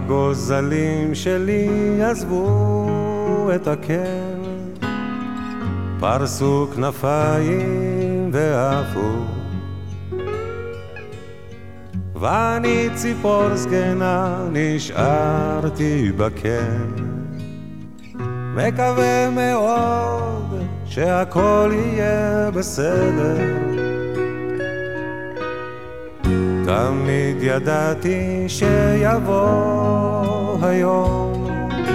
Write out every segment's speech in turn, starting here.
הגוזלים שלי עזבו את הקן, פרסו כנפיים ועפו, ואני ציפור זקנה נשארתי בקן, מקווה מאוד שהכל יהיה בסדר. תמיד ידעתי שיבוא היום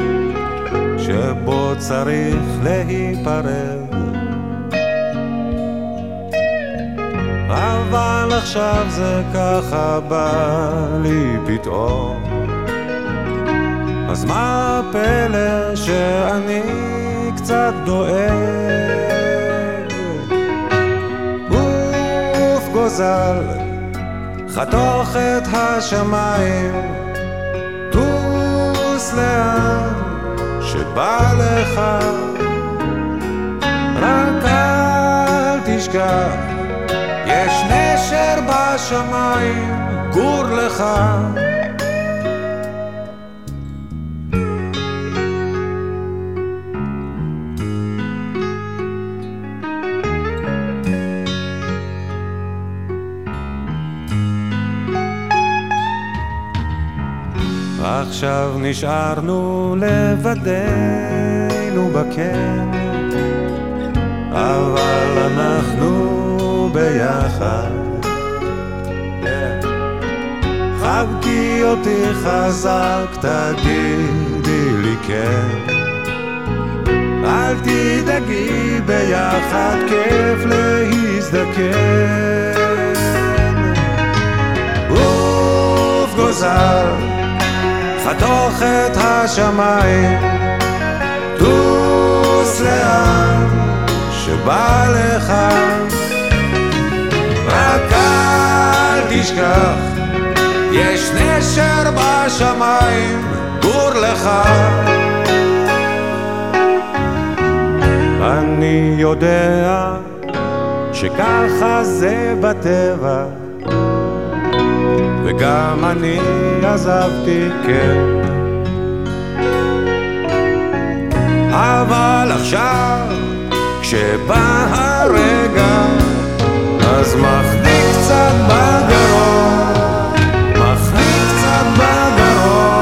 שבו צריך להיפרד, אבל עכשיו זה ככה בא לי פתאום. אז מה הפלא שאני קצת דואג? אוף גוזל, חתוך את השמיים, טוס לאן שבא לך, רק אל תשכח, יש נשר בשמיים, גור לך. עכשיו נשארנו לבדנו בקן, אבל אנחנו ביחד. חבקי אותי חזק, תגידי לי כן, אל תדאגי, ביחד כיף להזדקן. אוף גוזל, חתוך את השמיים, טוס לאן שבא לך, רק אל תשכח, יש נשר בשמיים, גור לך. אני יודע שככה זה בטבע, וגם אני עזבתי, כן, אבל עכשיו כשבא הרגע אז מחניק קצת בגרון, מחניק קצת בגרון.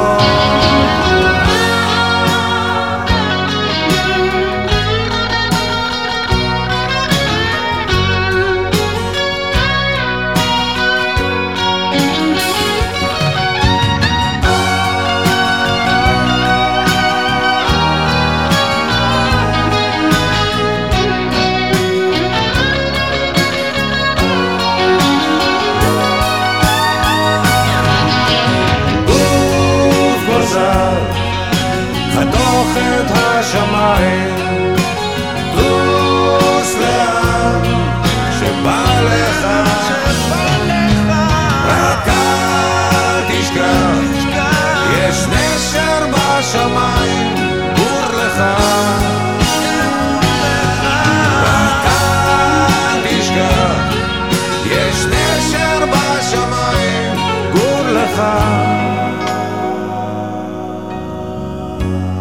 חתוך את השמיים, טוס לאן שבא לך, רק אל תשכח, יש נשר בשמיים, גור לך. רק אל תשכח, יש נשר בשמיים, גור לך.